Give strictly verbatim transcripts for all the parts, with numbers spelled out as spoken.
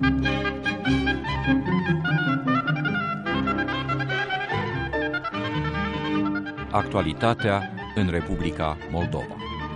Actualitatea în Republica Moldova.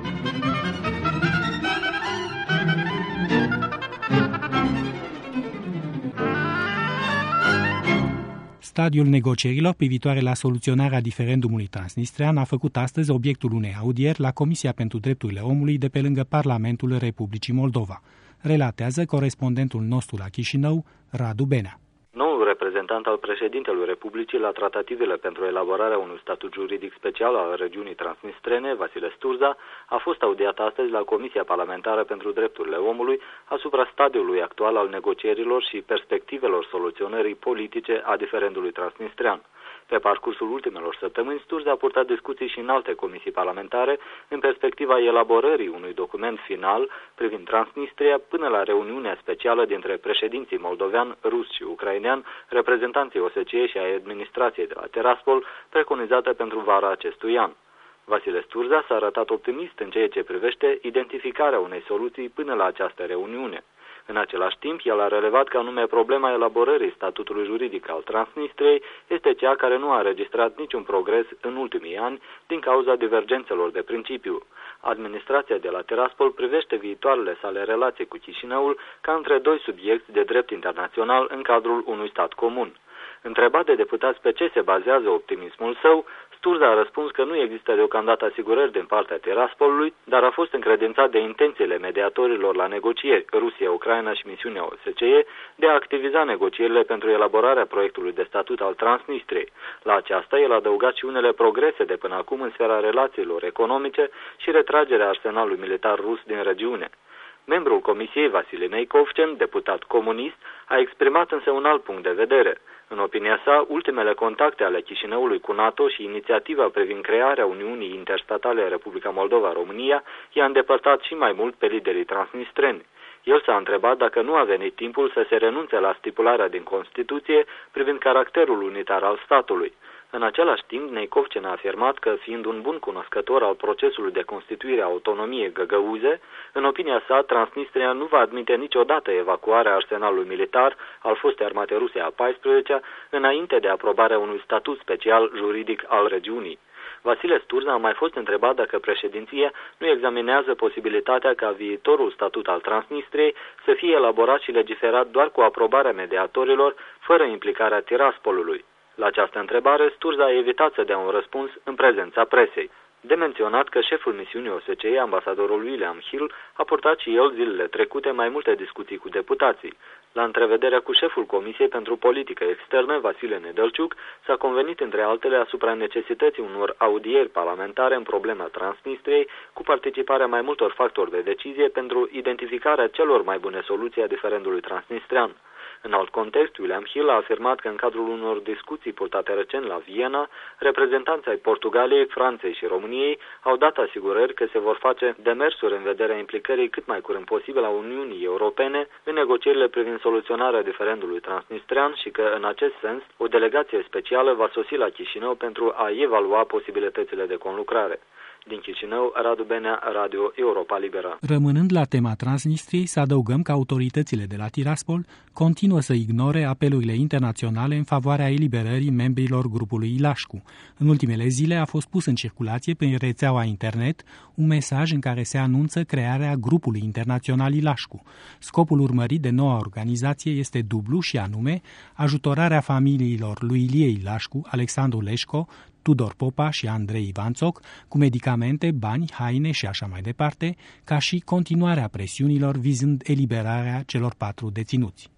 Stadiul negocierilor privitoare la soluționarea diferendumului transnistrean a făcut astăzi obiectul unei audieri la Comisia pentru Drepturile Omului de pe lângă Parlamentul Republicii Moldova. Relatează corespondentul nostru la Chișinău, Radu Benea. Noul reprezentant al președintelui Republicii la tratativele pentru elaborarea unui statut juridic special al regiunii transnistrene, Vasile Sturza, a fost audiat astăzi la Comisia Parlamentară pentru Drepturile Omului asupra stadiului actual al negocierilor și perspectivelor soluționării politice a diferendului transnistrean. Pe parcursul ultimelor săptămâni, Sturza a purtat discuții și în alte comisii parlamentare în perspectiva elaborării unui document final privind Transnistria până la reuniunea specială dintre președinții moldovean, rus și ucrainean, reprezentanții O S C E și ai administrației de la Tiraspol, preconizată pentru vara acestui an. Vasile Sturza s-a arătat optimist în ceea ce privește identificarea unei soluții până la această reuniune. În același timp, el a relevat că anume problema elaborării statutului juridic al Transnistriei este cea care nu a înregistrat niciun progres în ultimii ani din cauza divergențelor de principiu. Administrația de la Tiraspol privește viitoarele sale relații cu Chișinăul ca între doi subiecti de drept internațional în cadrul unui stat comun. Întrebat de deputați pe ce se bazează optimismul său, Sturza a răspuns că nu există deocamdată asigurări din partea Tiraspolului, dar a fost încredințat de intențiile mediatorilor la negocieri, Rusia, Ucraina și misiunea O S C E, de a activiza negocierile pentru elaborarea proiectului de statut al Transnistriei. La aceasta, el a adăugat și unele progrese de până acum în sfera relațiilor economice și retragerea arsenalului militar rus din regiune. Membrul Comisiei, Vasile Neicovcen, deputat comunist, a exprimat însă un alt punct de vedere. În opinia sa, ultimele contacte ale Chișinăului cu NATO și inițiativa privind crearea Uniunii Interstatale Republica Moldova-România i-a îndepărtat și mai mult pe liderii transnistreni. El s-a întrebat dacă nu a venit timpul să se renunțe la stipularea din Constituție privind caracterul unitar al statului. În același timp, Neicovcen a afirmat că, fiind un bun cunoscător al procesului de constituire a autonomiei găgăuze, în opinia sa, Transnistria nu va admite niciodată evacuarea arsenalului militar al fostei armate ruse a paisprezecea înainte de aprobarea unui statut special juridic al regiunii. Vasile Sturza a mai fost întrebat dacă președinția nu examinează posibilitatea ca viitorul statut al Transnistriei să fie elaborat și legiferat doar cu aprobarea mediatorilor, fără implicarea Tiraspolului. La această întrebare, Sturza a evitat să dea un răspuns în prezența presei. De menționat că șeful misiunii O S C E, ambasadorul William Hill, a purtat și el zilele trecute mai multe discuții cu deputații. La întrevederea cu șeful Comisiei pentru Politică Externă, Vasile Nedelciuc, s-a convenit între altele asupra necesității unor audieri parlamentare în problema Transnistriei, cu participarea mai multor factori de decizie pentru identificarea celor mai bune soluții a diferendului transnistrean. În alt context, William Hill a afirmat că în cadrul unor discuții purtate recent la Viena, reprezentanții ai Portugaliei, Franței și României au dat asigurări că se vor face demersuri în vederea implicării cât mai curând posibil a Uniunii Europene în negocierile privind soluționarea diferendului transnistrean și că, în acest sens, o delegație specială va sosi la Chișinău pentru a evalua posibilitățile de conlucrare. Din Chișinău, Radu Benea, Radio Europa Liberă. Rămânând la tema Transnistriei, să adăugăm că autoritățile de la Tiraspol continuă să ignore apelurile internaționale în favoarea eliberării membrilor grupului Ilașcu. În ultimele zile a fost pus în circulație prin rețeaua internet un mesaj în care se anunță crearea grupului internațional Ilașcu. Scopul urmărit de noua organizație este dublu și anume ajutorarea familiilor lui Ilie Ilașcu, Alexandru Leșco, Tudor Popa și Andrei Ivanțoc cu medicamente, bani, haine și așa mai departe, ca și continuarea presiunilor vizând eliberarea celor patru deținuți.